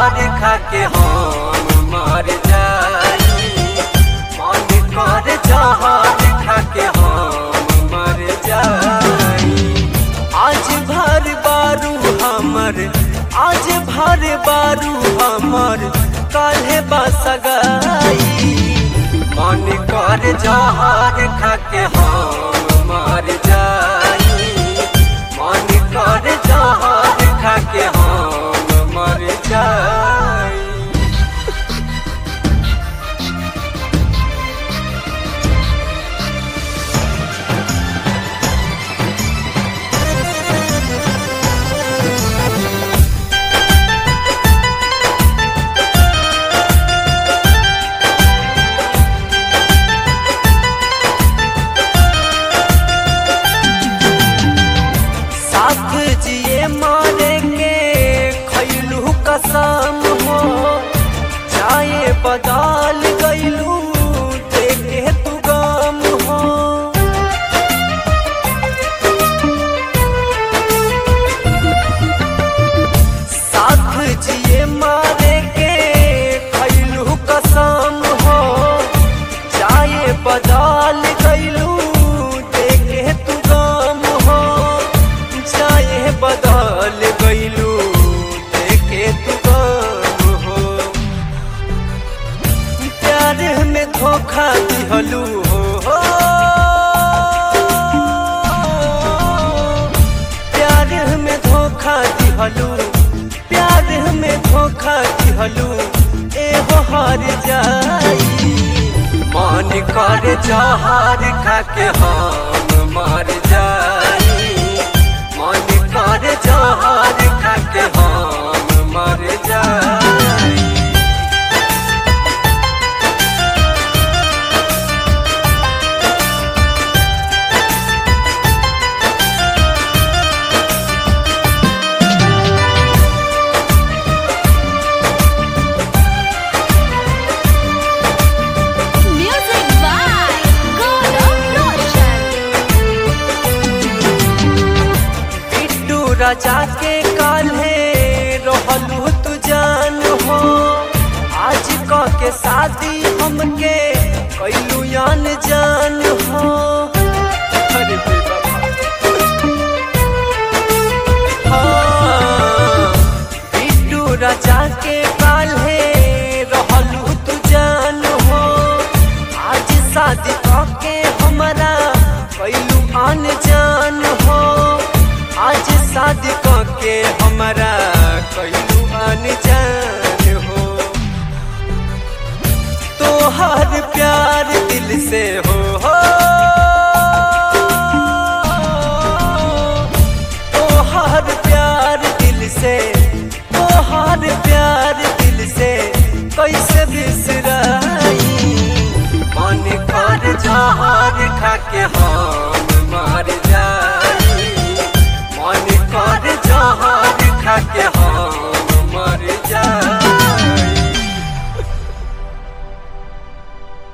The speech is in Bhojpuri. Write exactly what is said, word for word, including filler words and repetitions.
जहर खा के हम मर जाई। मन कर जहर खा के हम मर जाई। आज भर बारू हमर, आज भर बारू हमर, काल्हे बसगाई। मन कर जहर खा के हम मर जाई। मन कर जहर खा के हम मर जाई। जिए मारे के खैलू कसम हो, चाहे बदल गईलू देखे तू गम हो। साथ जिए मारे के खैलू कसम हो, चाहे बदल गईलू देखे तू गम हो। चाहे बदल गईलू देखे तू गम हो। प्यार में धोखा दिहलू हो, प्यार में धोखा दिहलू, प्यार में धोखा दिहलू। एहो हार जाई। मन कर जहर खा के हम मर जाई। मन कर जहर खा के हम मर जाई। राजा के काल्हे रहलू तू जान हो, आज क के शादी हमके कैलू यान जान हो। अरे हाँ, बिट्टू राजा के काल्हे रहलू तू जान हो, आज शादी क के हमरा कैलू आन जान हो। आज शादी के हमारा कैलू अनजान हो। तोहर प्यार दिल से हो, हो तोहर प्यार दिल से, तोहर प्यार दिल से कैसे बिसराई। मन कर जहर खा के हम